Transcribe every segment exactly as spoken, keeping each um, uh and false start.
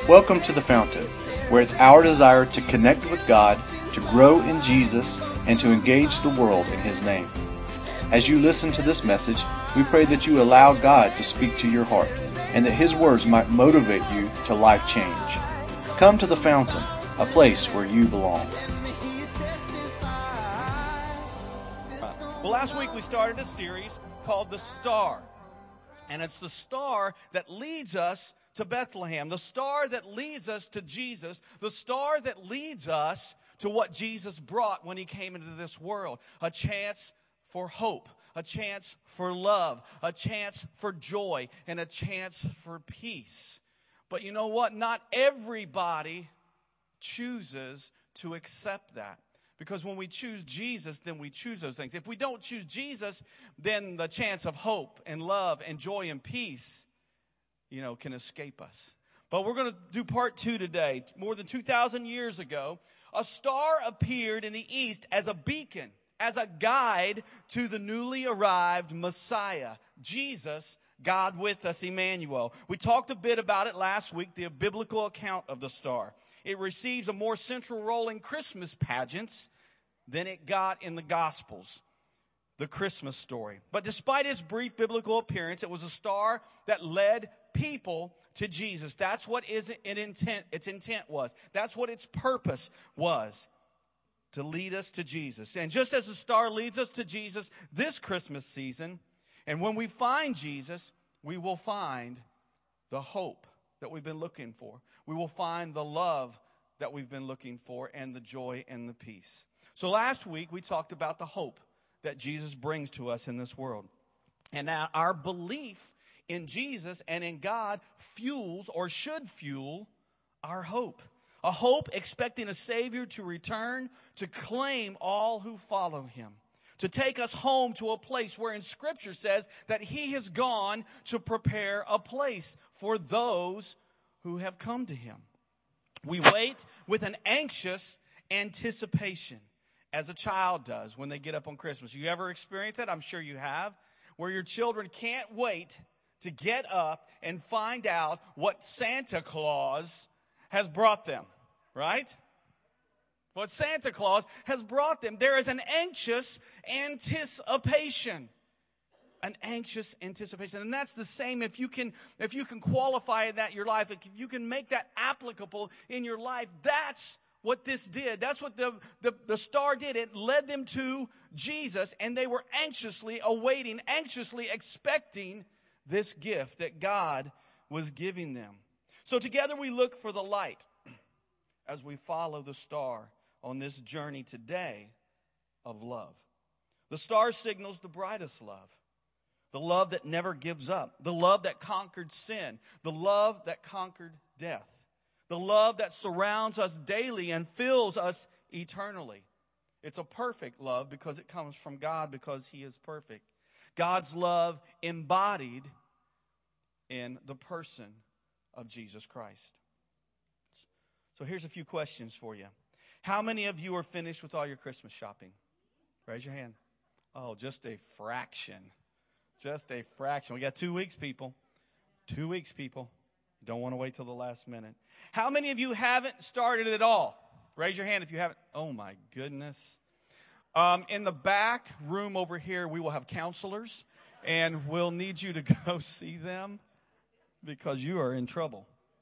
Welcome to The Fountain, where it's our desire to connect with God, to grow in Jesus, and to engage the world in His name. As you listen to this message, we pray that you allow God to speak to your heart, and that His words might motivate you to life change. Come to The Fountain, a place where you belong. Well, last week we started a series called The Star. And it's the star that leads us to Bethlehem, the star that leads us to Jesus, the star that leads us to what Jesus brought when He came into this world. A chance for hope, a chance for love, a chance for joy, and a chance for peace. But you know what? Not everybody chooses to accept that. Because when we choose Jesus, then we choose those things. If we don't choose Jesus, then the chance of hope and love and joy and peace, you know, can escape us. But we're going to do part two today. More than two thousand years ago, a star appeared in the east as a beacon, as a guide to the newly arrived Messiah, Jesus, God with us, Emmanuel. We talked a bit about it last week, the biblical account of the star. It receives a more central role in Christmas pageants than it got in the Gospels, the Christmas story. But despite its brief biblical appearance, it was a star that led people to Jesus. That's what its intent, its intent was. That's what its purpose was, to lead us to Jesus. And just as the star leads us to Jesus this Christmas season, and when we find Jesus, we will find the hope that we've been looking for. We will find the love that we've been looking for, and the joy and the peace. So last week we talked about the hope that Jesus brings to us in this world. And now our belief in Jesus and in God fuels, or should fuel, our hope. A hope expecting a Savior to return to claim all who follow Him, to take us home to a place where in Scripture says that He has gone to prepare a place for those who have come to Him. We wait with an anxious anticipation, as a child does when they get up on Christmas. You ever experience that? I'm sure you have, where your children can't wait to get up and find out what Santa Claus has brought them, right? What Santa Claus has brought them. There is an anxious anticipation. An anxious anticipation. And that's the same if you can if you can qualify that in your life, if you can make that applicable in your life. That's what this did. That's what the, the, the star did. It led them to Jesus, and they were anxiously awaiting, anxiously expecting this gift that God was giving them. So together we look for the light as we follow the star on this journey today of love. The star signals the brightest love. The love that never gives up. The love that conquered sin. The love that conquered death. The love that surrounds us daily and fills us eternally. It's a perfect love because it comes from God, because He is perfect. God's love embodied in the person of Jesus Christ. So here's a few questions for you. How many of you are finished with all your Christmas shopping? Raise your hand. Oh, just a fraction. Just a fraction. We got two weeks, people. Two weeks, people. Don't want to wait till the last minute. How many of you haven't started at all? Raise your hand if you haven't. Oh, my goodness. Um, in the back room over here, we will have counselors, and we'll need you to go see them because you are in trouble.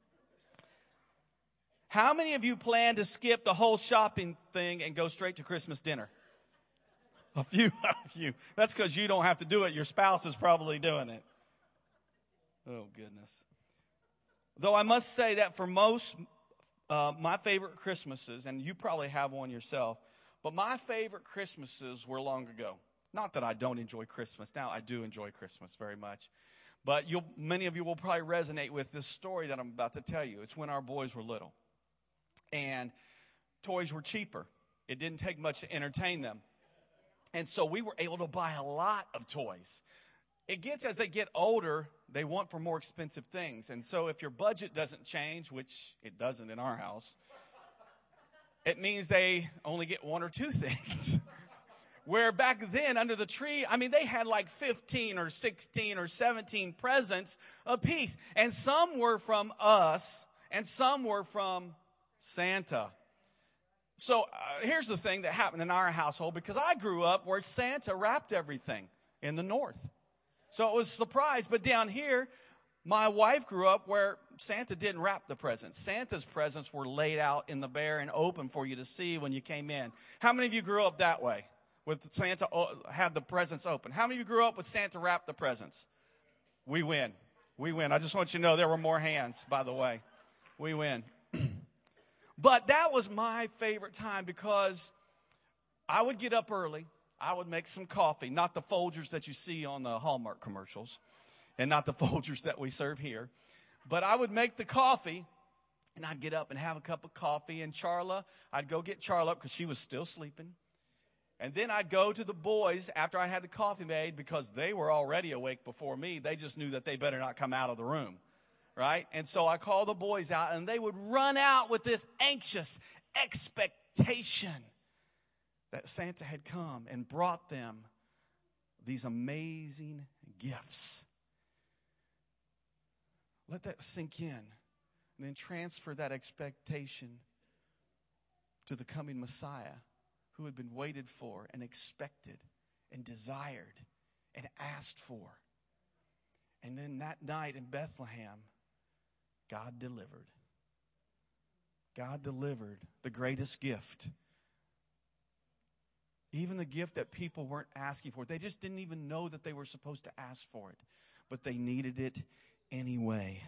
How many of you plan to skip the whole shopping thing and go straight to Christmas dinner? A few of you. That's because you don't have to do it. Your spouse is probably doing it. Oh, goodness. Though I must say that for most, uh, my favorite Christmases, and you probably have one yourself, but my favorite Christmases were long ago. Not that I don't enjoy Christmas. Now, I do enjoy Christmas very much. But you'll, many of you will probably resonate with this story that I'm about to tell you. It's when our boys were little. And toys were cheaper. It didn't take much to entertain them. And so we were able to buy a lot of toys. It gets, as they get older, they want for more expensive things. And so if your budget doesn't change, which it doesn't in our house, it means they only get one or two things. Where back then, under the tree, I mean, they had like fifteen or sixteen or seventeen presents apiece. And some were from us, and some were from Santa. So uh, here's the thing that happened in our household, because I grew up where Santa wrapped everything in the north. So it was a surprise. But down here, my wife grew up where Santa didn't wrap the presents. Santa's presents were laid out in the bare and open for you to see when you came in. How many of you grew up that way, with Santa have the presents open? How many of you grew up with Santa wrap the presents? We win. We win. I just want you to know there were more hands, by the way. We win. But that was my favorite time, because I would get up early. I would make some coffee, not the Folgers that you see on the Hallmark commercials, and not the Folgers that we serve here. But I would make the coffee, and I'd get up and have a cup of coffee. And Charla, I'd go get Charla up because she was still sleeping. And then I'd go to the boys after I had the coffee made, because they were already awake before me. They just knew that they better not come out of the room, right? And so I called the boys out, and they would run out with this anxious expectation that Santa had come and brought them these amazing gifts. Let that sink in, and then transfer that expectation to the coming Messiah, who had been waited for and expected and desired and asked for. And then that night in Bethlehem, God delivered. God delivered the greatest gift. Even the gift that people weren't asking for. They just didn't even know that they were supposed to ask for it. But they needed it anyway.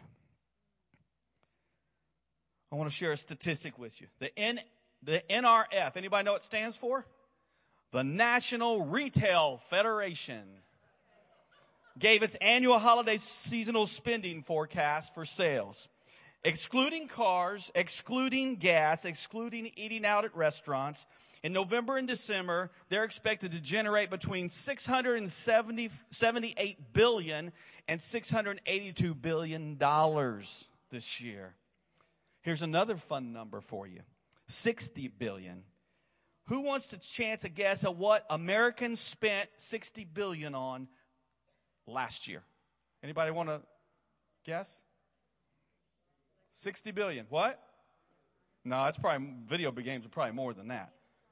I want to share a statistic with you. The N, the N R F, anybody know what it stands for? The National Retail Federation gave its annual holiday seasonal spending forecast for sales. Excluding cars, excluding gas, excluding eating out at restaurants, in November and December, they're expected to generate between six hundred seventy-eight billion dollars and six hundred eighty-two billion dollars this year. Here's another fun number for you. sixty billion dollars. Who wants to chance a guess at what Americans spent sixty billion dollars on last year? Anybody want to guess? sixty billion dollars. What? No, it's probably, video games are probably more than that.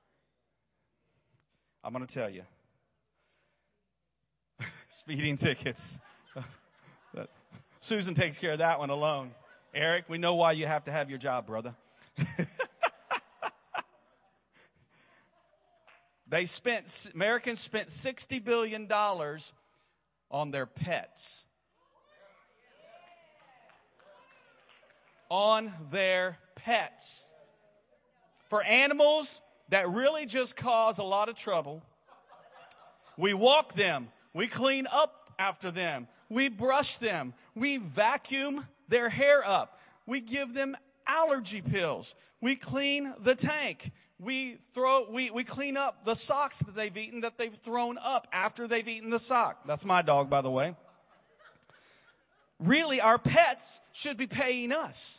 I'm going to tell you. Speeding tickets. Susan takes care of that one alone. Eric, we know why you have to have your job, brother. They spent, Americans spent sixty billion dollars on their pets. On their pets. For animals that really just cause a lot of trouble. We walk them. We clean up after them. We brush them. We vacuum their hair up. We give them allergy pills. We clean the tank. We throw, we, we clean up the socks that they've eaten that they've thrown up after they've eaten the sock. That's my dog, by the way. Really, our pets should be paying us.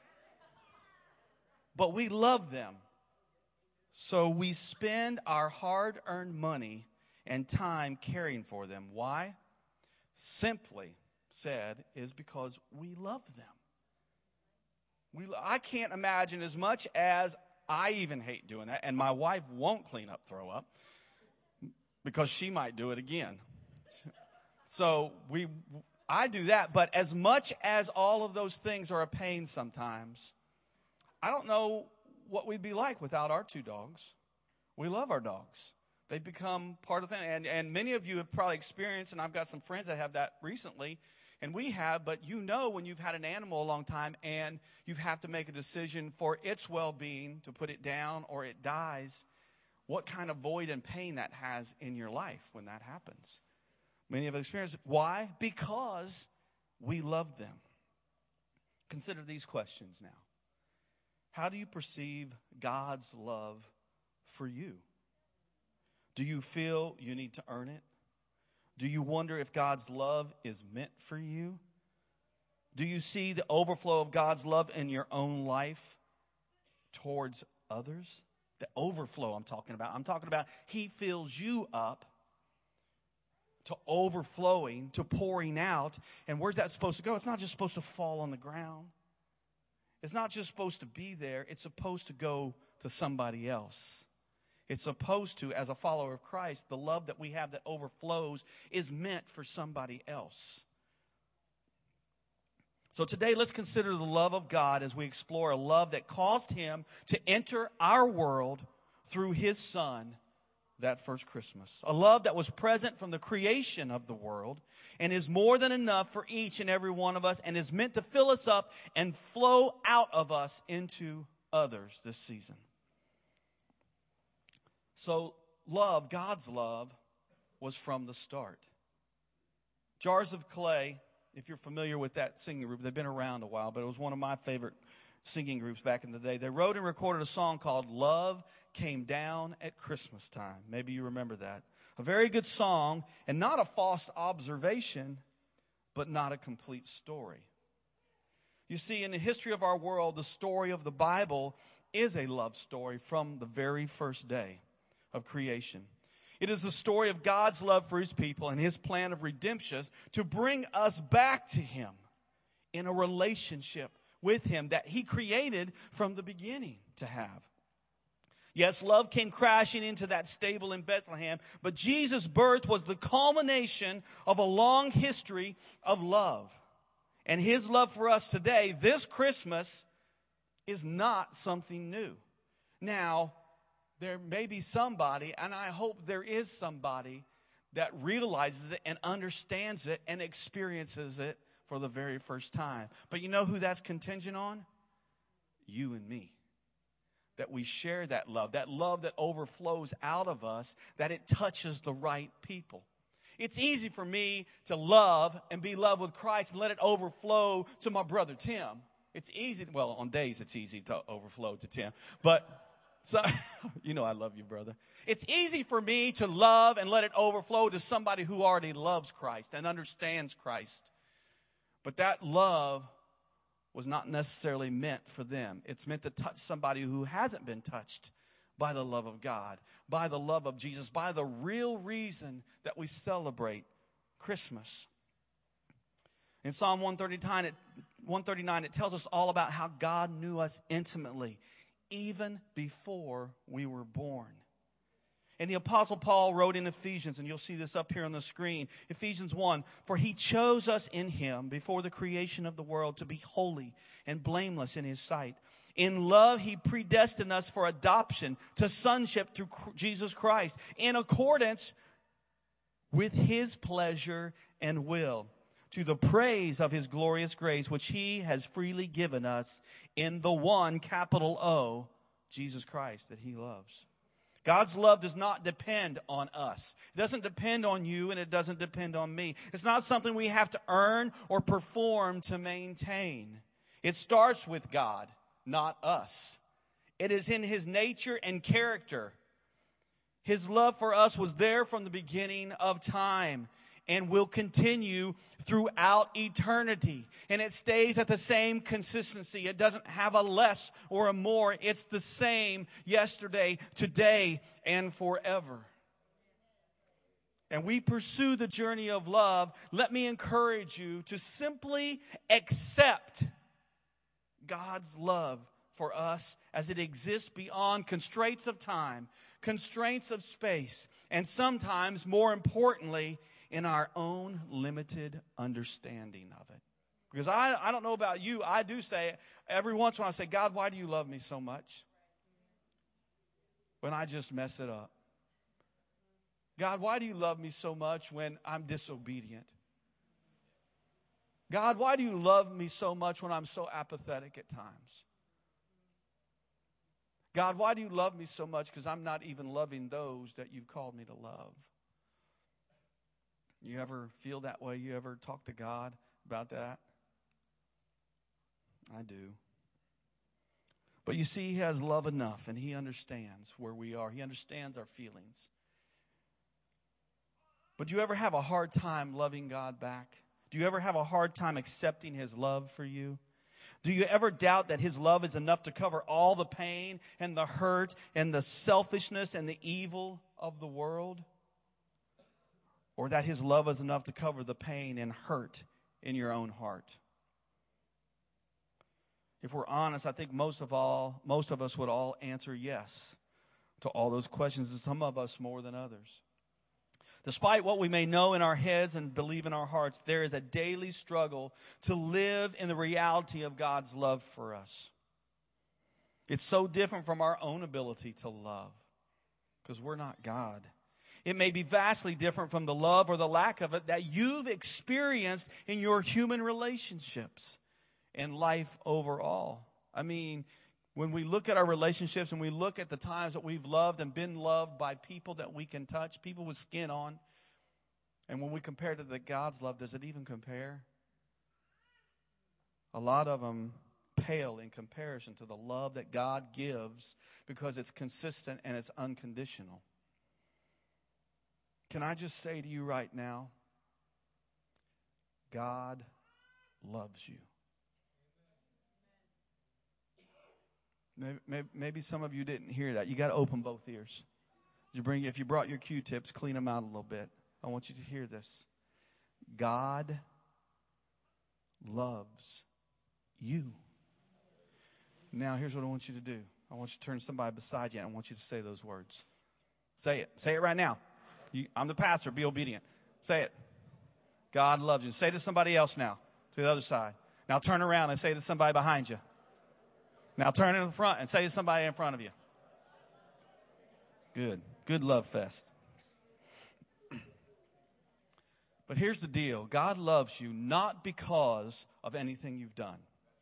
But we love them. So we spend our hard-earned money and time caring for them. Why? Simply said, is because we love them. We, I can't imagine, as much as I even hate doing that, and my wife won't clean up throw up because she might do it again. So we, I do that, but as much as all of those things are a pain sometimes, I don't know what we'd be like without our two dogs. We love our dogs. They've become part of the thing. And, and many of you have probably experienced, and I've got some friends that have that recently, and we have, but you know when you've had an animal a long time and you have to make a decision for its well-being to put it down or it dies, what kind of void and pain that has in your life when that happens. Many have experienced it. Why? Because we love them. Consider these questions now. How do you perceive God's love for you? Do you feel you need to earn it? Do you wonder if God's love is meant for you? Do you see the overflow of God's love in your own life towards others? The overflow I'm talking about. I'm talking about He fills you up to overflowing, to pouring out. And where's that supposed to go? It's not just supposed to fall on the ground. is not just supposed to be there, it's supposed to go to somebody else. It's supposed to, as a follower of Christ, the love that we have that overflows is meant for somebody else. So today, let's consider the love of God as we explore a love that caused him to enter our world through his Son that first Christmas. A love that was present from the creation of the world and is more than enough for each and every one of us and is meant to fill us up and flow out of us into others this season. So love, God's love, was from the start. Jars of Clay, if you're familiar with that singing group, they've been around a while, but it was one of my favorite singing groups back in the day. They wrote and recorded a song called Love Came Down at Christmas Time. Maybe you remember that. A very good song, and not a false observation, but not a complete story. You see, in the history of our world, the story of the Bible is a love story from the very first day of creation. It is the story of God's love for his people and his plan of redemption to bring us back to him in a relationship with him that he created from the beginning to have. Yes, love came crashing into that stable in Bethlehem, but Jesus' birth was the culmination of a long history of love. And his love for us today, this Christmas, is not something new. Now, there may be somebody, and I hope there is somebody, that realizes it and understands it and experiences it for the very first time. But you know who that's contingent on? You and me. That we share that love, that love that overflows out of us, that it touches the right people. It's easy for me to love and be loved with Christ and let it overflow to my brother Tim. It's easy, well, on days it's easy to overflow to Tim, but so, you know I love you, brother. It's easy for me to love and let it overflow to somebody who already loves Christ and understands Christ. But that love was not necessarily meant for them. It's meant to touch somebody who hasn't been touched by the love of God, by the love of Jesus, by the real reason that we celebrate Christmas. In Psalm one thirty-nine, it, one thirty-nine, it tells us all about how God knew us intimately, even before we were born. And the Apostle Paul wrote in Ephesians, and you'll see this up here on the screen, Ephesians one, for he chose us in him before the creation of the world to be holy and blameless in his sight. In love, he predestined us for adoption to sonship through Jesus Christ in accordance with his pleasure and will, to the praise of his glorious grace, which he has freely given us in the one, capital O, Jesus Christ, that he loves. God's love does not depend on us. It doesn't depend on you, and it doesn't depend on me. It's not something we have to earn or perform to maintain. It starts with God, not us. It is in his nature and character. His love for us was there from the beginning of time and will continue throughout eternity. And it stays at the same consistency. It doesn't have a less or a more. It's the same yesterday, today, and forever. And we pursue the journey of love. Let me encourage you to simply accept God's love for us as it exists beyond constraints of time, constraints of space, and sometimes, more importantly, in our own limited understanding of it. Because I, I don't know about you, I do say, every once in a while I say, God, why do you love me so much? When I just mess it up. God, why do you love me so much when I'm disobedient? God, why do you love me so much when I'm so apathetic at times? God, why do you love me so much because I'm not even loving those that you've called me to love? You ever feel that way? You ever talk to God about that? I do. But you see, he has love enough, and he understands where we are. He understands our feelings. But do you ever have a hard time loving God back? Do you ever have a hard time accepting his love for you? Do you ever doubt that his love is enough to cover all the pain and the hurt and the selfishness and the evil of the world? Or that his love is enough to cover the pain and hurt in your own heart? If we're honest, I think most of all, most of us would all answer yes to all those questions, and some of us more than others. Despite what we may know in our heads and believe in our hearts, there is a daily struggle to live in the reality of God's love for us. It's so different from our own ability to love, because we're not God. It may be vastly different from the love or the lack of it that you've experienced in your human relationships and life overall. I mean, when we look at our relationships and we look at the times that we've loved and been loved by people that we can touch, people with skin on, and when we compare to the God's love, does it even compare? A lot of them pale in comparison to the love that God gives, because it's consistent and it's unconditional. Can I just say to you right now, God loves you. Maybe, maybe, maybe some of you didn't hear that. You got to open both ears. You bring, if you brought your Q-tips, clean them out a little bit. I want you to hear this. God loves you. Now, here's what I want you to do. I want you to turn to somebody beside you, and I want you to say those words. Say it. Say it right now. You, I'm the pastor. Be obedient. Say it. God loves you. Say it to somebody else now, to the other side. Now turn around and say it to somebody behind you. Now turn in the front and say to somebody in front of you. Good. Good love fest. But here's the deal. God loves you not because of anything you've done.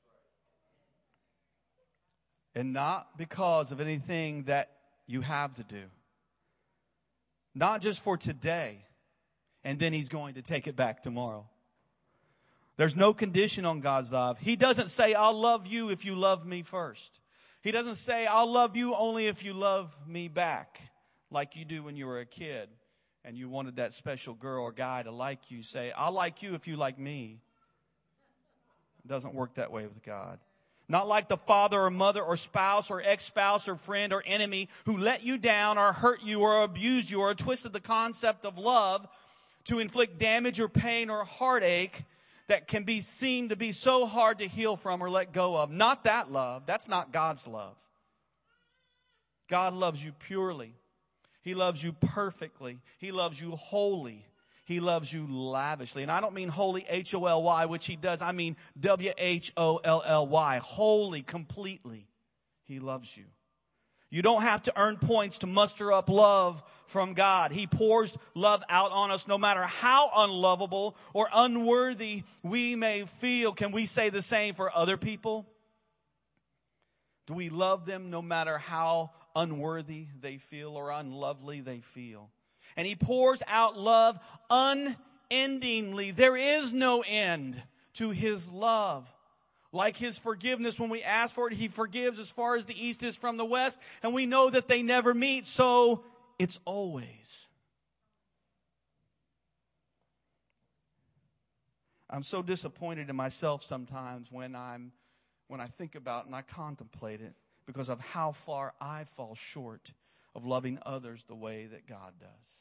And not because of anything that you have to do. Not just for today, and then He's going to take it back tomorrow. There's no condition on God's love. He doesn't say, I'll love you if you love me first. He doesn't say, I'll love you only if you love me back, like you do when you were a kid and you wanted that special girl or guy to like you. Say, I'll like you if you like me. It doesn't work that way with God. Not like the father or mother or spouse or ex-spouse or friend or enemy who let you down or hurt you or abused you or twisted the concept of love to inflict damage or pain or heartache that can be seen to be so hard to heal from or let go of. Not that love. That's not God's love. God loves you purely. He loves you perfectly. He loves you wholly. He loves you lavishly. And I don't mean holy, H O L Y, which He does. I mean W H O L L Y, wholly, completely. He loves you. You don't have to earn points to muster up love from God. He pours love out on us no matter how unlovable or unworthy we may feel. Can we say the same for other people? Do we love them no matter how unworthy they feel or unlovely they feel? And He pours out love unendingly. There is no end to His love. Like His forgiveness, when we ask for it, He forgives as far as the east is from the west. And we know that they never meet, so it's always. I'm so disappointed in myself sometimes when I'm when I think about and I contemplate it, because of how far I fall short of loving others the way that God does.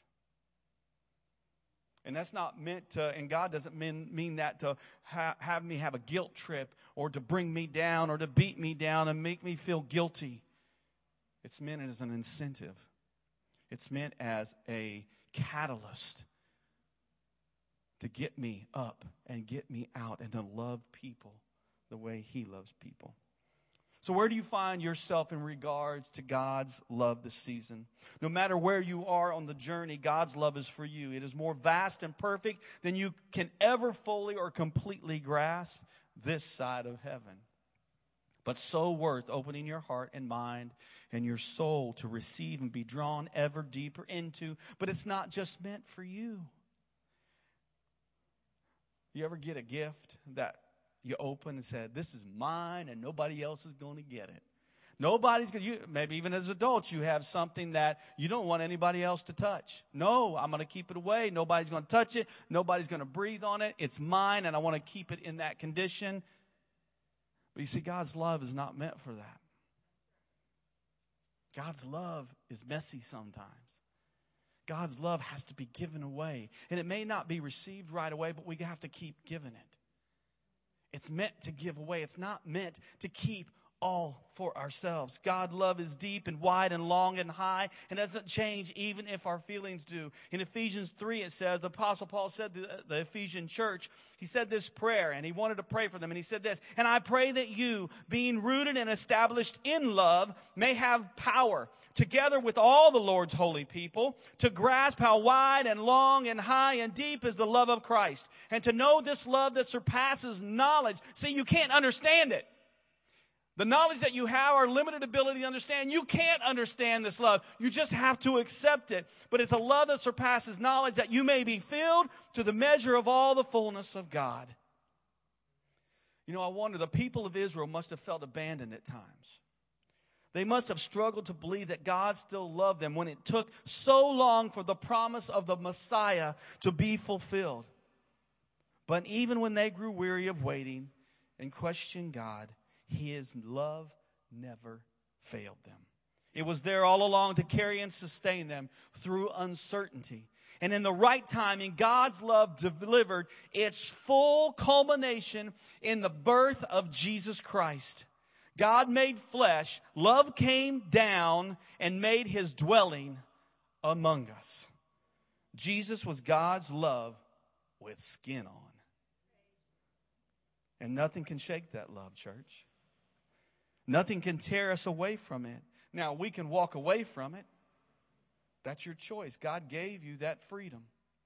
And that's not meant to, and God doesn't mean, mean that to ha- have me have a guilt trip or to bring me down or to beat me down and make me feel guilty. It's meant as an incentive. It's meant as a catalyst to get me up and get me out and to love people the way He loves people. So where do you find yourself in regards to God's love this season? No matter where you are on the journey, God's love is for you. It is more vast and perfect than you can ever fully or completely grasp this side of heaven. But so worth opening your heart and mind and your soul to receive and be drawn ever deeper into. But it's not just meant for you. You ever get a gift that you open and said, this is mine and nobody else is going to get it? Nobody's going to, maybe even as adults, you have something that you don't want anybody else to touch. No, I'm going to keep it away. Nobody's going to touch it. Nobody's going to breathe on it. It's mine and I want to keep it in that condition. But you see, God's love is not meant for that. God's love is messy sometimes. God's love has to be given away. And it may not be received right away, but we have to keep giving it. It's meant to give away. It's not meant to keep all for ourselves. God's love is deep and wide and long and high and doesn't change even if our feelings do. In Ephesians three it says, the Apostle Paul said to the Ephesian church, he said this prayer and he wanted to pray for them. And he said this, and I pray that you, being rooted and established in love, may have power, together with all the Lord's holy people, to grasp how wide and long and high and deep is the love of Christ. And to know this love that surpasses knowledge. See, you can't understand it. The knowledge that you have, our limited ability to understand, you can't understand this love. You just have to accept it. But it's a love that surpasses knowledge, that you may be filled to the measure of all the fullness of God. You know, I wonder, the people of Israel must have felt abandoned at times. They must have struggled to believe that God still loved them when it took so long for the promise of the Messiah to be fulfilled. But even when they grew weary of waiting and questioned God, His love never failed them. It was there all along to carry and sustain them through uncertainty. And in the right timing, God's love delivered its full culmination in the birth of Jesus Christ. God made flesh, love came down and made His dwelling among us. Jesus was God's love with skin on. And nothing can shake that love, church. Nothing can tear us away from it. Now, we can walk away from it. That's your choice. God gave you that freedom.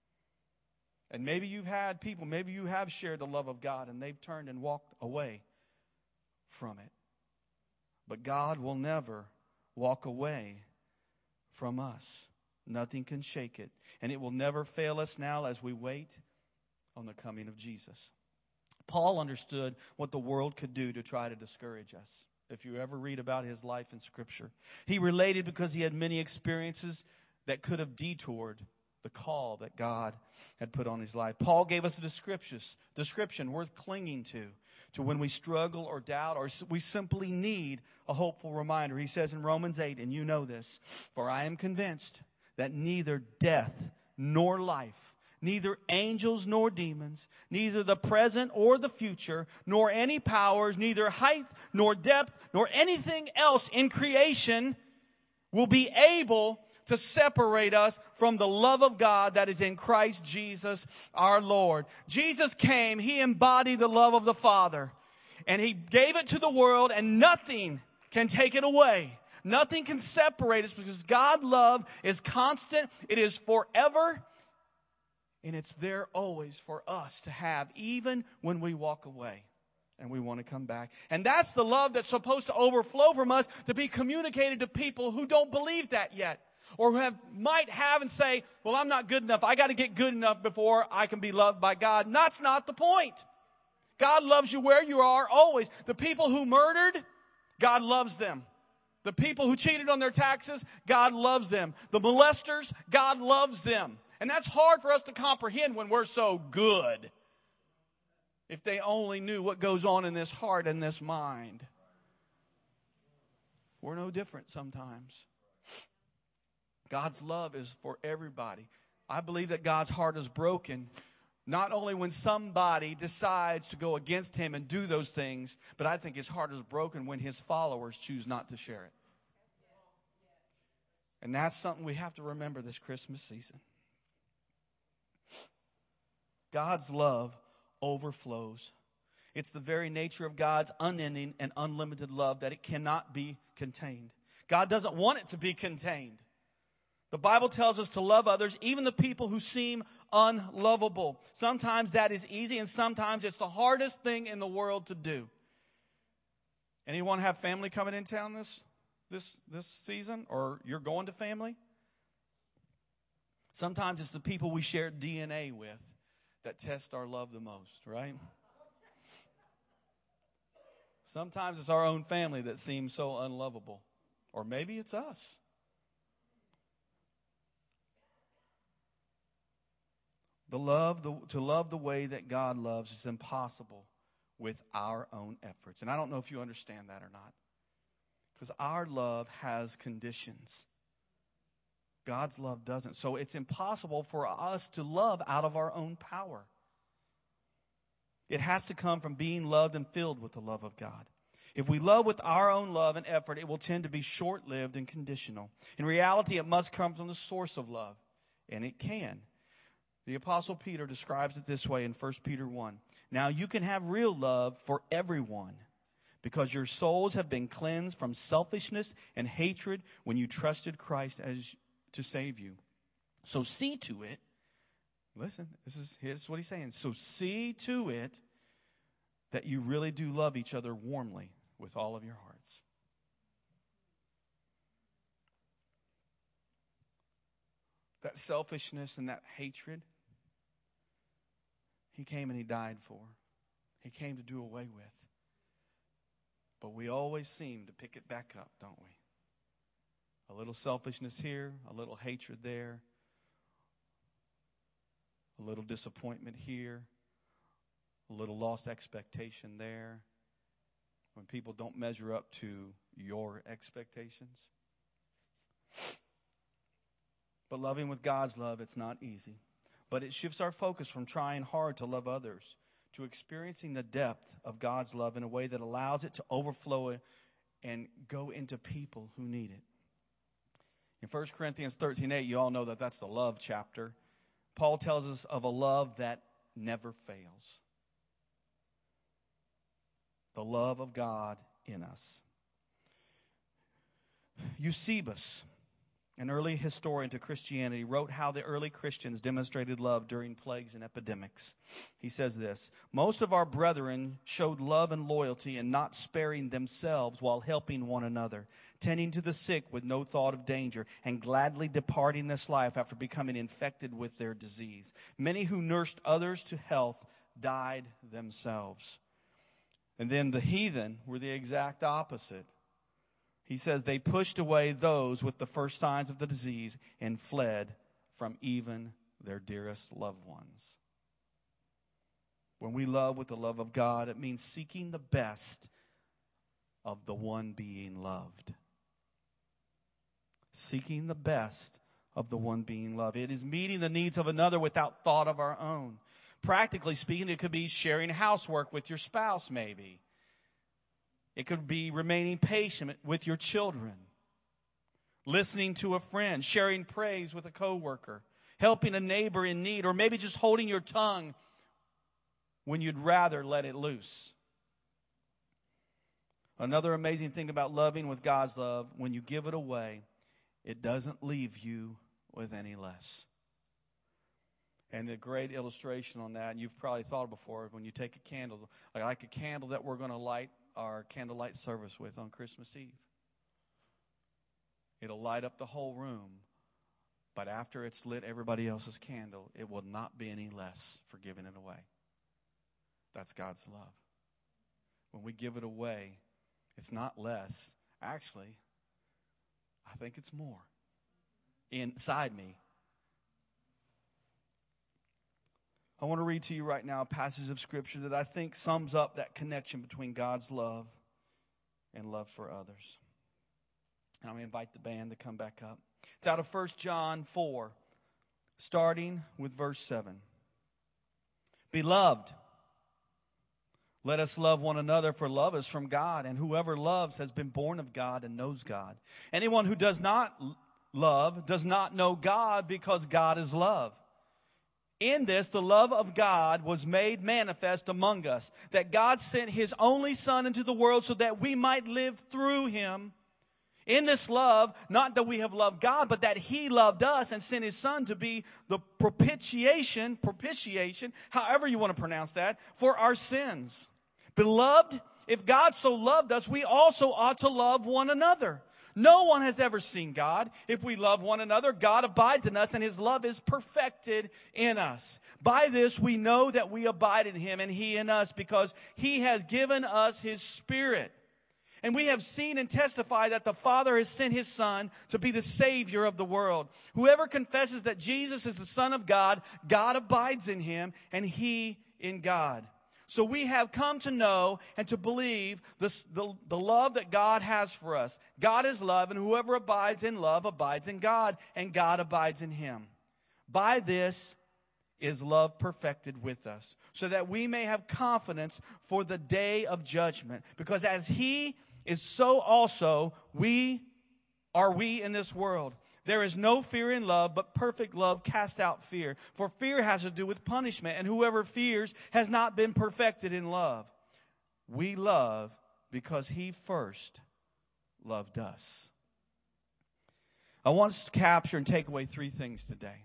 And maybe you've had people, maybe you have shared the love of God and they've turned and walked away from it. But God will never walk away from us. Nothing can shake it. And it will never fail us now as we wait on the coming of Jesus. Paul understood what the world could do to try to discourage us. If you ever read about his life in Scripture, he related because he had many experiences that could have detoured the call that God had put on his life. Paul gave us a description, description worth clinging to, to when we struggle or doubt or we simply need a hopeful reminder. He says in Romans eight, and you know this, for I am convinced that neither death nor life, neither angels nor demons, neither the present or the future, nor any powers, neither height nor depth, nor anything else in creation will be able to separate us from the love of God that is in Christ Jesus our Lord. Jesus came, He embodied the love of the Father, and He gave it to the world, and nothing can take it away. Nothing can separate us because God's love is constant. It is forever. And it's there always for us to have, even when we walk away and we want to come back. And that's the love that's supposed to overflow from us to be communicated to people who don't believe that yet. Or who have, might have and say, well, I'm not good enough. I got to get good enough before I can be loved by God. And that's not the point. God loves you where you are always. The people who murdered, God loves them. The people who cheated on their taxes, God loves them. The molesters, God loves them. And that's hard for us to comprehend when we're so good. If they only knew what goes on in this heart and this mind. We're no different sometimes. God's love is for everybody. I believe that God's heart is broken not only when somebody decides to go against Him and do those things, but I think His heart is broken when His followers choose not to share it. And that's something we have to remember this Christmas season. God's love overflows. It's the very nature of God's unending and unlimited love that it cannot be contained. God doesn't want it to be contained. The Bible tells us to love others, even the people who seem unlovable. Sometimes that is easy, and sometimes it's the hardest thing in the world to do. Anyone have family coming in town this this this season, or you're going to family? Sometimes it's the people we share D N A with that test our love the most, right? Sometimes it's our own family that seems so unlovable, or maybe it's us. The love, the, to love the way that God loves is impossible with our own efforts. And I don't know if you understand that or not. Because our love has conditions. God's love doesn't. So it's impossible for us to love out of our own power. It has to come from being loved and filled with the love of God. If we love with our own love and effort, it will tend to be short-lived and conditional. In reality, it must come from the source of love, and it can. The Apostle Peter describes it this way in First Peter one. Now you can have real love for everyone because your souls have been cleansed from selfishness and hatred when you trusted Christ as to save you. So see to it. Listen, this is here's what he's saying. So see to it that you really do love each other warmly with all of your hearts. That selfishness and that hatred, he came and he died for. He came to do away with. But we always seem to pick it back up, don't we? A little selfishness here, a little hatred there, a little disappointment here, a little lost expectation there. When people don't measure up to your expectations. But loving with God's love, it's not easy. But it shifts our focus from trying hard to love others to experiencing the depth of God's love in a way that allows it to overflow and go into people who need it. In First Corinthians thirteen eight, you all know that that's the love chapter. Paul tells us of a love that never fails. The love of God in us. Eusebius, an early historian to Christianity, wrote how the early Christians demonstrated love during plagues and epidemics. He says this, most of our brethren showed love and loyalty in not sparing themselves while helping one another, tending to the sick with no thought of danger, and gladly departing this life after becoming infected with their disease. Many who nursed others to health died themselves. And then the heathen were the exact opposite. He says they pushed away those with the first signs of the disease and fled from even their dearest loved ones. When we love with the love of God, it means seeking the best of the one being loved. Seeking the best of the one being loved. It is meeting the needs of another without thought of our own. Practically speaking, it could be sharing housework with your spouse, maybe. It could be remaining patient with your children, listening to a friend, sharing praise with a coworker, helping a neighbor in need, or maybe just holding your tongue when you'd rather let it loose. Another amazing thing about loving with God's love, when you give it away, it doesn't leave you with any less. And the great illustration on that, and you've probably thought it before, when you take a candle, like a candle that we're going to light our candlelight service with on Christmas Eve. It'll light up the whole room, but after it's lit everybody else's candle, it will not be any less for giving it away. That's God's love. When we give it away, it's not less. Actually, I think it's more inside me. I want to read to you right now a passage of Scripture that I think sums up that connection between God's love and love for others. And I'm going to invite the band to come back up. It's out of First John four, starting with verse seven. Beloved, let us love one another, for love is from God, and whoever loves has been born of God and knows God. Anyone who does not love does not know God, because God is love. In this, the love of God was made manifest among us, that God sent His only Son into the world so that we might live through Him. In this love, not that we have loved God, but that He loved us and sent His Son to be the propitiation, propitiation, however you want to pronounce that, for our sins. Beloved, if God so loved us, we also ought to love one another. No one has ever seen God. If we love one another, God abides in us, and His love is perfected in us. By this we know that we abide in Him and He in us, because He has given us His Spirit. And we have seen and testified that the Father has sent His Son to be the Savior of the world. Whoever confesses that Jesus is the Son of God, God abides in Him and He in God. So we have come to know and to believe this, the, the love that God has for us. God is love, and whoever abides in love abides in God, and God abides in him. By this is love perfected with us, so that we may have confidence for the day of judgment. Because as He is, so also we are we in this world. There is no fear in love, but perfect love casts out fear. For fear has to do with punishment, and whoever fears has not been perfected in love. We love because He first loved us. I want us to capture and take away three things today.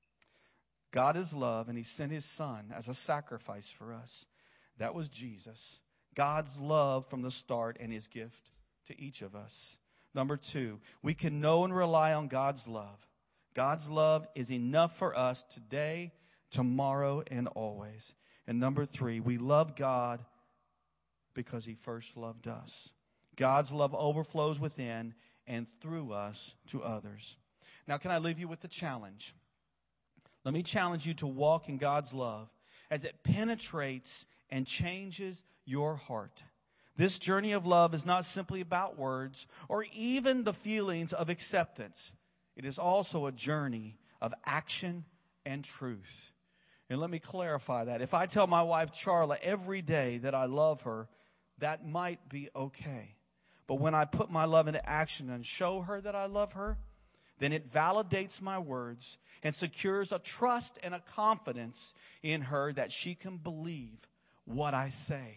God is love, and He sent His Son as a sacrifice for us. That was Jesus. God's love from the start and His gift to each of us. Number two, we can know and rely on God's love. God's love is enough for us today, tomorrow, and always. And number three, we love God because He first loved us. God's love overflows within and through us to others. Now, can I leave you with the challenge? Let me challenge you to walk in God's love as it penetrates and changes your heart. This journey of love is not simply about words or even the feelings of acceptance. It is also a journey of action and truth. And let me clarify that. If I tell my wife, Charla, every day that I love her, that might be okay. But when I put my love into action and show her that I love her, then it validates my words and secures a trust and a confidence in her that she can believe what I say.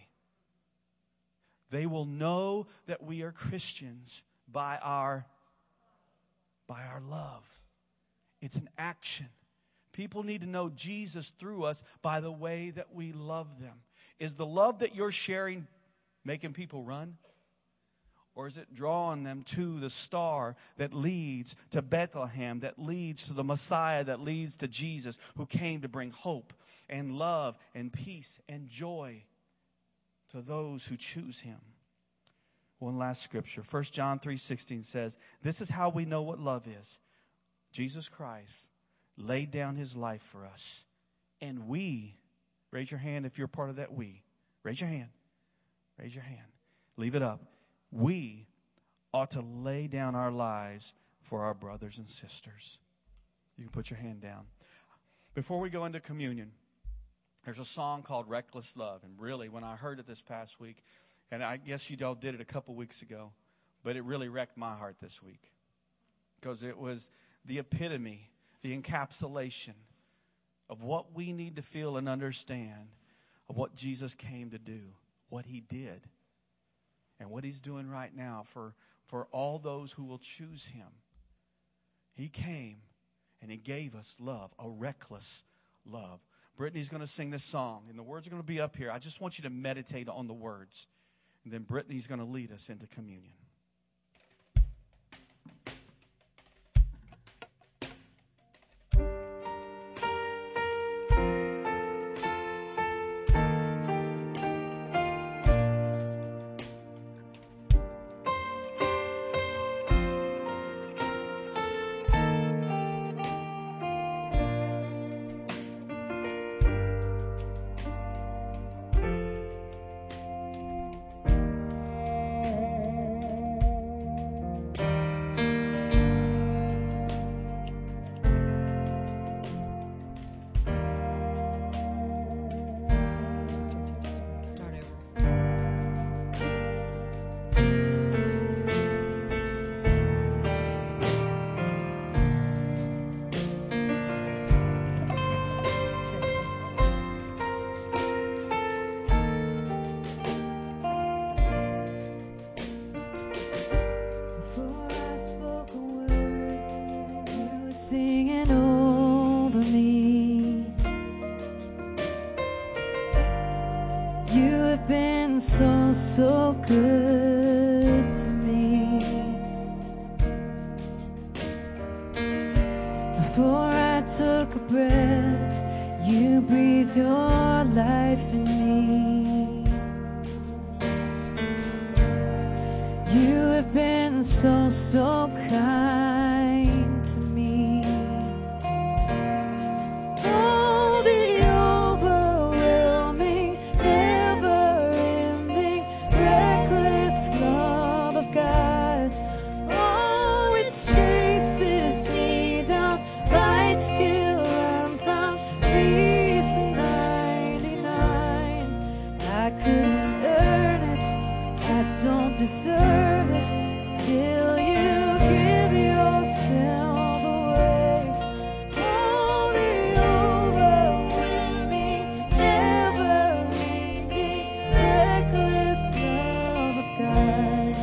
They will know that we are Christians by our, by our love. It's an action. People need to know Jesus through us by the way that we love them. Is the love that you're sharing making people run? Or is it drawing them to the star that leads to Bethlehem, that leads to the Messiah, that leads to Jesus, who came to bring hope and love and peace and joy to those who choose Him? One last scripture. First John three sixteen says, this is how we know what love is. Jesus Christ laid down His life for us. And we, raise your hand if you're part of that we. Raise your hand. Raise your hand. Leave it up. We ought to lay down our lives for our brothers and sisters. You can put your hand down. Before we go into communion, there's a song called Reckless Love. And really, when I heard it this past week, and I guess you all did it a couple weeks ago, but it really wrecked my heart this week. Because it was the epitome, the encapsulation of what we need to feel and understand of what Jesus came to do, what He did. And what He's doing right now for, for all those who will choose Him. He came and He gave us love, a reckless love. Brittany's going to sing this song, and the words are going to be up here. I just want you to meditate on the words. And then Brittany's going to lead us into communion. So, so good to me. Before I took a breath, you breathed your life in me. You have been so, so kind to me. Chases me down, fights till I'm found. Please couldn't earn it, I don't deserve it. Still you give yourself away. Oh, the overwhelming, never-ending, reckless love of God.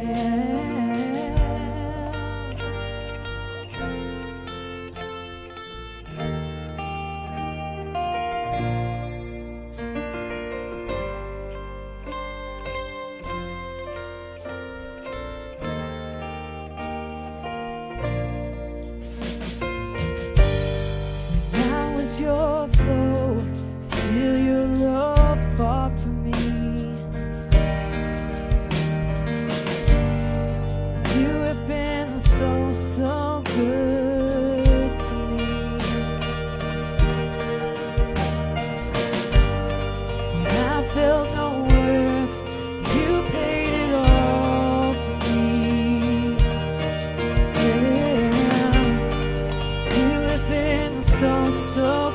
Your foe, still your love fought for me. You have been so, so good to me. When I felt no worth, you paid it all for me. Yeah, you have been so, so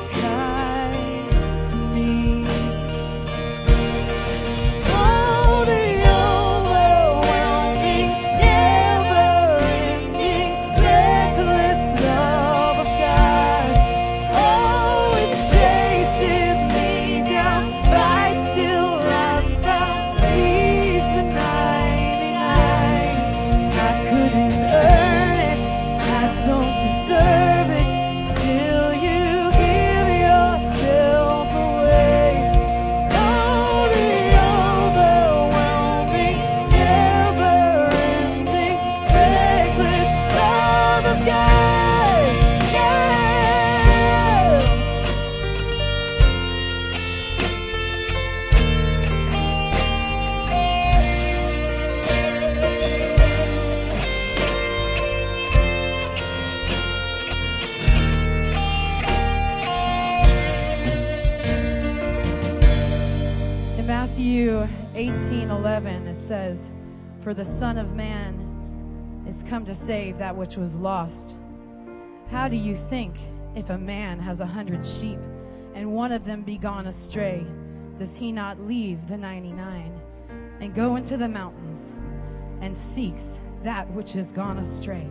eighteen eleven, it says, "For the Son of Man is come to save that which was lost. How do you think, if a man has a hundred sheep, and one of them be gone astray, does he not leave the ninety-nine, and go into the mountains, and seeks that which is gone astray?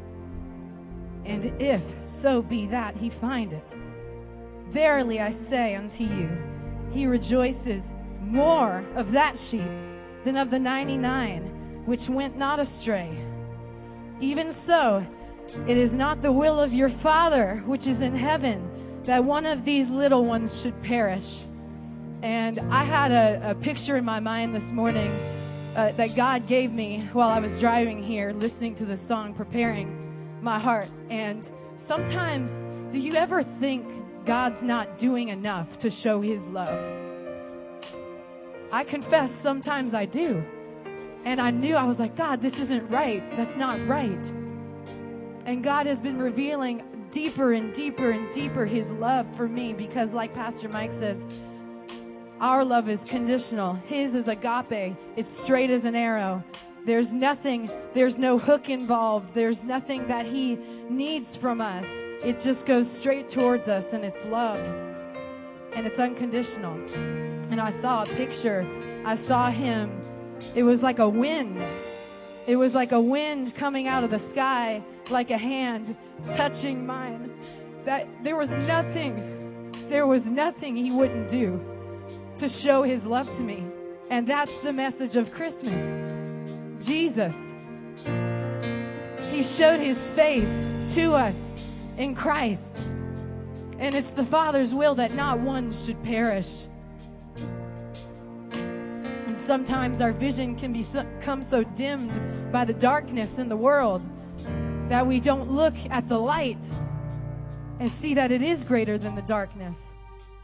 And if so be that he find it, verily I say unto you, he rejoices more of that sheep than of the ninety-nine which went not astray. Even so, it is not the will of your Father which is in heaven that one of these little ones should perish." And I had a, a picture in my mind this morning uh, that God gave me while I was driving here, listening to the song, preparing my heart. And sometimes, do you ever think God's not doing enough to show his love? I confess sometimes I do. And I knew, I was like, God, this isn't right. That's not right. And God has been revealing deeper and deeper and deeper his love for me, because like Pastor Mike says, our love is conditional. His is agape. It's straight as an arrow. There's nothing, there's no hook involved. There's nothing that he needs from us. It just goes straight towards us, and it's love. And it's unconditional. And I saw a picture. I saw him. It was like a wind. It was like a wind coming out of the sky, like a hand touching mine. That there was nothing, there was nothing he wouldn't do to show his love to me. And that's the message of Christmas. Jesus. He showed his face to us in Christ. And it's the Father's will that not one should perish. And sometimes our vision can become so dimmed by the darkness in the world that we don't look at the light and see that it is greater than the darkness.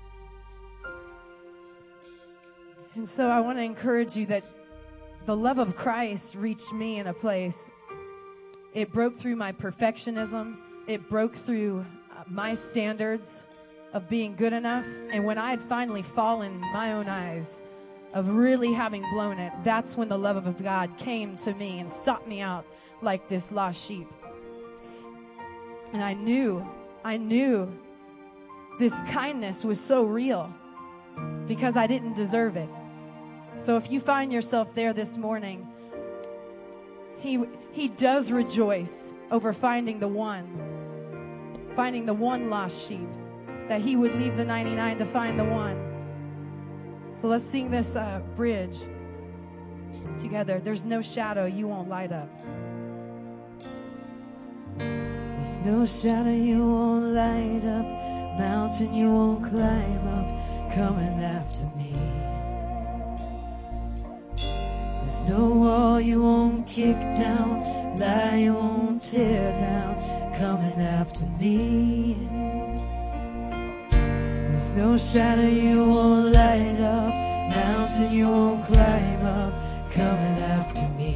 And so I want to encourage you that the love of Christ reached me in a place. It broke through my perfectionism. It broke through my standards of being good enough. And when I had finally fallen in my own eyes of really having blown it, that's when the love of God came to me and sought me out like this lost sheep. And I knew, I knew this kindness was so real because I didn't deserve it. So if you find yourself there this morning, he he does rejoice over finding the one, finding the one lost sheep, that he would leave the ninety-nine to find the one. So let's sing this uh, bridge together. There's no shadow you won't light up. There's no shadow you won't light up, mountain you won't climb up, coming after me. There's no wall you won't kick down, lie you won't tear down, coming after me. There's no shadow you won't light up, mountain you won't climb up, coming after me.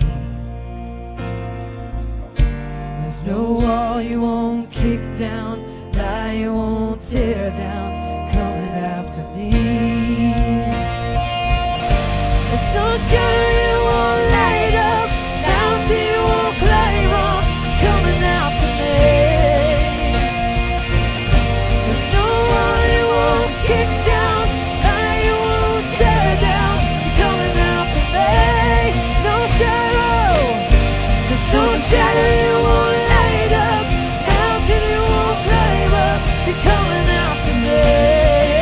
There's no wall you won't kick down, lie you won't tear down, coming after me. There's no shadow you won't light up, mountain you won't climb up, coming after me. There's no wall you won't kick down, lie you won't tear down, coming after me. No shadow, there's no shadow you won't light up, mountain you won't climb up, you're coming after me.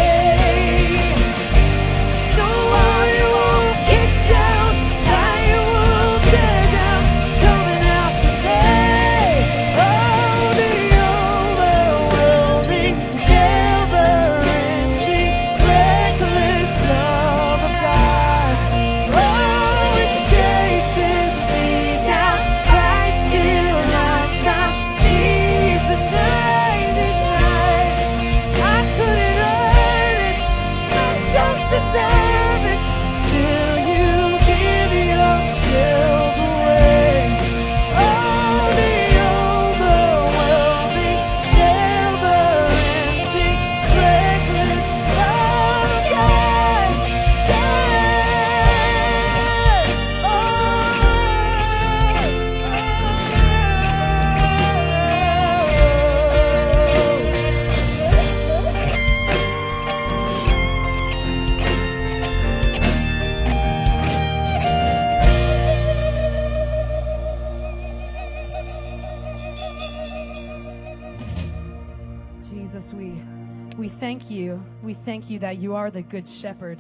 Jesus, we we thank you. We thank you that you are the good shepherd.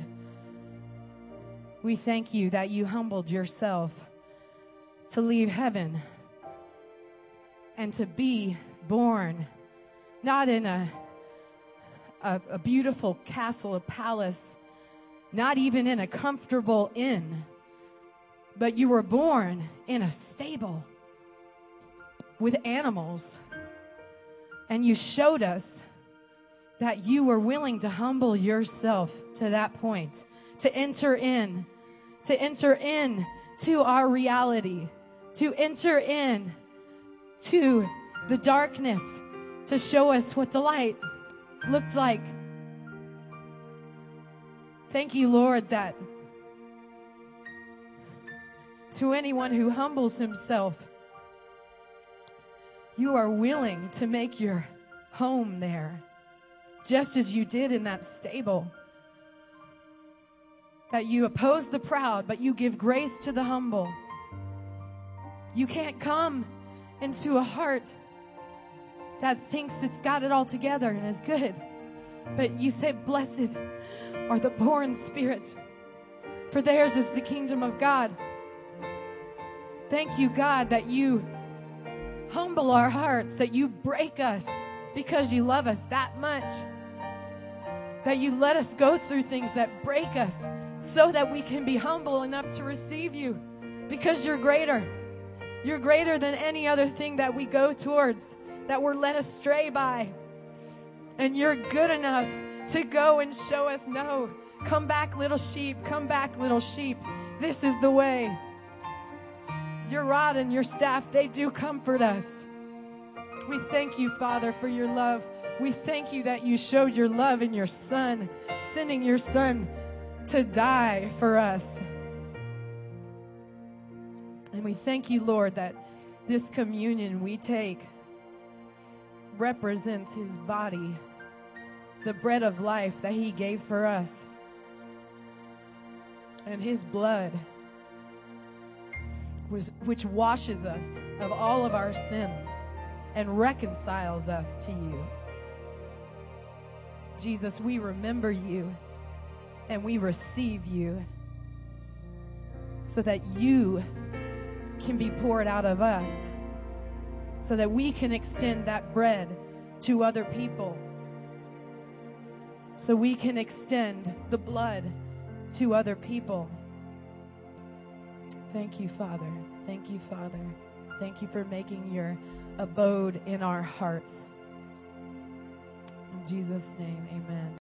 We thank you that you humbled yourself to leave heaven and to be born not in a, a, a beautiful castle, a palace, not even in a comfortable inn, but you were born in a stable with animals. And you showed us that you were willing to humble yourself to that point, to enter in, to enter in to our reality, to enter in to the darkness, to show us what the light looked like. Thank you, Lord, that to anyone who humbles himself, you are willing to make your home there, just as you did in that stable. That you oppose the proud, but you give grace to the humble. You can't come into a heart that thinks it's got it all together and is good. But you say, blessed are the poor in spirit, for theirs is the kingdom of God. Thank you, God, that you humble our hearts, that you break us because you love us that much. That you let us go through things that break us so that we can be humble enough to receive you, because you're greater. You're greater than any other thing that we go towards, that we're led astray by. And you're good enough to go and show us, no, come back, little sheep, come back, little sheep. This is the way. Your rod and your staff, they do comfort us. We thank you, Father, for your love. We thank you that you showed your love in your Son, sending your Son to die for us. And we thank you, Lord, that this communion we take represents his body, the bread of life that he gave for us. And his blood, was, which washes us of all of our sins and reconciles us to you. Jesus, we remember you and we receive you so that you can be poured out of us, so that we can extend that bread to other people, so we can extend the blood to other people. Thank you, Father. Thank you, Father. Thank you for making your abode in our hearts. In Jesus' name, amen.